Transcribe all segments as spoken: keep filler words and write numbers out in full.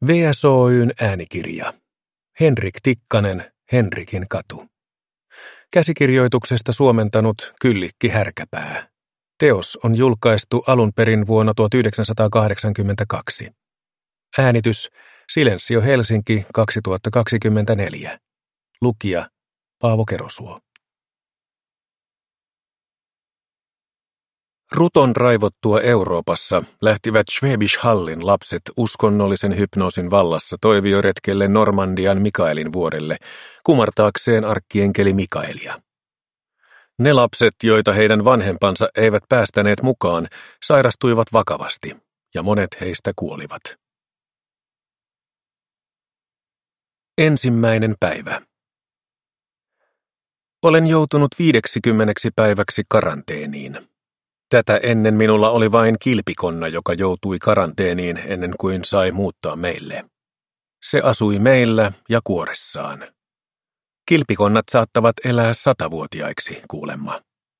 V S Oy:n äänikirja. Henrik Tikkanen, Henrikin katu. Käsikirjoituksesta suomentanut Kyllikki Härkäpää. Teos on julkaistu alun perin vuonna tuhatyhdeksänsataakahdeksankymmentäkaksi. Äänitys Silensio Helsinki kaksituhattakaksikymmentäneljä. Lukija Paavo Kerosuo. Ruton raivottua Euroopassa lähtivät Schwäbisch Hallin lapset uskonnollisen hypnoosin vallassa toivioretkelle Normandian Mikaelin vuorelle, kumartaakseen arkkienkeli Mikaelia. Ne lapset, joita heidän vanhempansa eivät päästäneet mukaan, sairastuivat vakavasti, ja monet heistä kuolivat. Ensimmäinen päivä. Olen joutunut viideksikymmeneksi päiväksi karanteeniin. Tätä ennen minulla oli vain kilpikonna, joka joutui karanteeniin ennen kuin sai muuttaa meille. Se asui meillä ja kuoressaan. Kilpikonnat saattavat elää satavuotiaiksi kuulemma.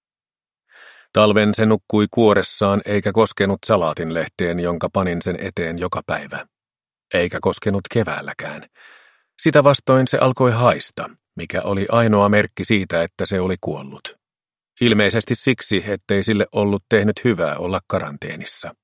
Talven se nukkui kuoressaan eikä koskenut salaatinlehteen, jonka panin sen eteen joka päivä. Eikä koskenut keväälläkään. Sitä vastoin se alkoi haista, mikä oli ainoa merkki siitä, että se oli kuollut. Ilmeisesti siksi, ettei sille ollut tehnyt hyvää olla karanteenissa.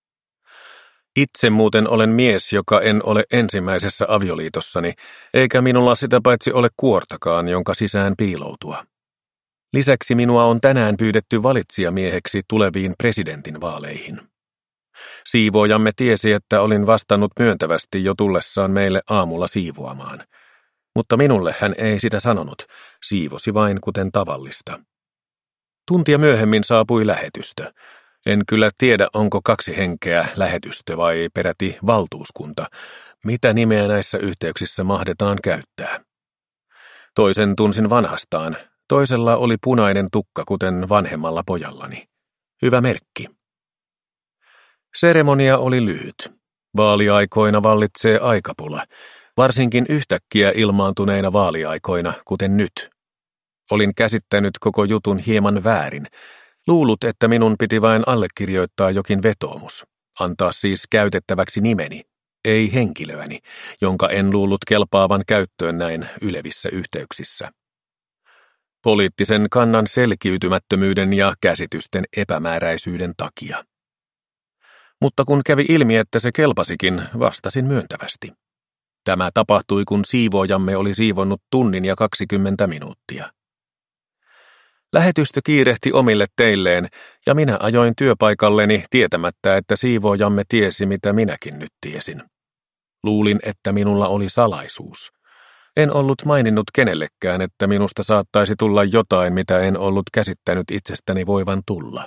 Itse muuten olen mies, joka en ole ensimmäisessä avioliitossani, eikä minulla sitä paitsi ole kuortakaan, jonka sisään piiloutua. Lisäksi minua on tänään pyydetty valitsijamieheksi tuleviin presidentinvaaleihin. Siivoojamme tiesi, että olin vastannut myöntävästi jo tullessaan meille aamulla siivoamaan. Mutta minulle hän ei sitä sanonut, siivosi vain kuten tavallista. Tuntia myöhemmin saapui lähetystö. En kyllä tiedä, onko kaksi henkeä lähetystö vai peräti valtuuskunta, mitä nimeä näissä yhteyksissä mahdetaan käyttää. Toisen tunsin vanhastaan, toisella oli punainen tukka kuten vanhemmalla pojallani. Hyvä merkki. Seremonia oli lyhyt. Vaaliaikoina vallitsee aikapula, varsinkin yhtäkkiä ilmaantuneina vaaliaikoina, kuten nyt. Olin käsittänyt koko jutun hieman väärin. Luulut, että minun piti vain allekirjoittaa jokin vetoomus, antaa siis käytettäväksi nimeni, ei henkilöäni, jonka en luullut kelpaavan käyttöön näin ylevissä yhteyksissä. Poliittisen kannan selkiytymättömyyden ja käsitysten epämääräisyyden takia. Mutta kun kävi ilmi, että se kelpasikin, vastasin myöntävästi. Tämä tapahtui, kun siivoojamme oli siivonnut tunnin ja kaksikymmentä minuuttia. Lähetystö kiirehti omille teilleen, ja minä ajoin työpaikalleni tietämättä, että siivoojamme tiesi, mitä minäkin nyt tiesin. Luulin, että minulla oli salaisuus. En ollut maininnut kenellekään, että minusta saattaisi tulla jotain, mitä en ollut käsittänyt itsestäni voivan tulla.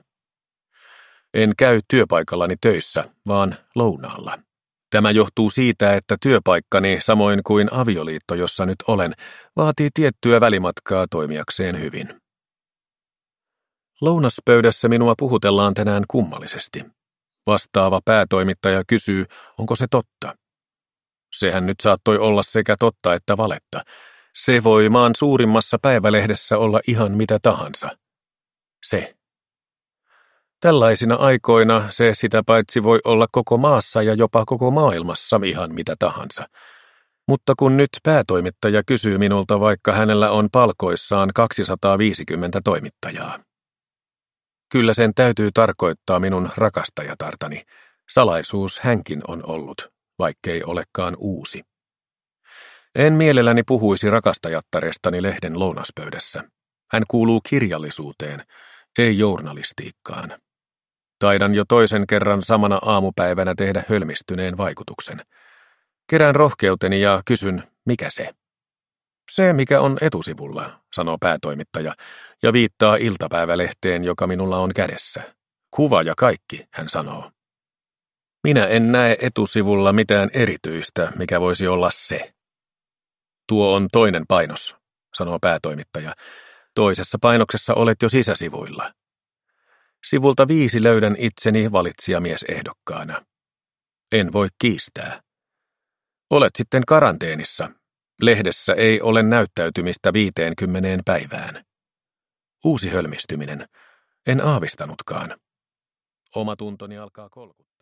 En käy työpaikallani töissä, vaan lounaalla. Tämä johtuu siitä, että työpaikkani, samoin kuin avioliitto, jossa nyt olen, vaatii tiettyä välimatkaa toimijakseen hyvin. Lounaspöydässä minua puhutellaan tänään kummallisesti. Vastaava päätoimittaja kysyy, onko se totta. Sehän nyt saattoi olla sekä totta että valetta. Se voi maan suurimmassa päivälehdessä olla ihan mitä tahansa. Se. Tällaisina aikoina se sitä paitsi voi olla koko maassa ja jopa koko maailmassa ihan mitä tahansa. Mutta kun nyt päätoimittaja kysyy minulta, vaikka hänellä on palkoissaan kaksisataaviisikymmentä toimittajaa. Kyllä sen täytyy tarkoittaa minun rakastajatartani. Salaisuus hänkin on ollut, vaikkei olekaan uusi. En mielelläni puhuisi rakastajattarestani lehden lounaspöydässä. Hän kuuluu kirjallisuuteen, ei journalistiikkaan. Taidan jo toisen kerran samana aamupäivänä tehdä hölmistyneen vaikutuksen. Kerään rohkeuteni ja kysyn, mikä se? Se, mikä on etusivulla, sanoo päätoimittaja, ja viittaa iltapäivälehteen, joka minulla on kädessä. Kuva ja kaikki, hän sanoo. Minä en näe etusivulla mitään erityistä, mikä voisi olla se. Tuo on toinen painos, sanoo päätoimittaja. Toisessa painoksessa olet jo sisäsivuilla. Sivulta viisi löydän itseni valitsijamiesehdokkaana. En voi kiistää. Olet sitten karanteenissa. Lehdessä ei ole näyttäytymistä viiteenkymmeneen päivään. Uusi hölmistyminen. En aavistanutkaan. Omatuntoni alkaa kolkuttaa.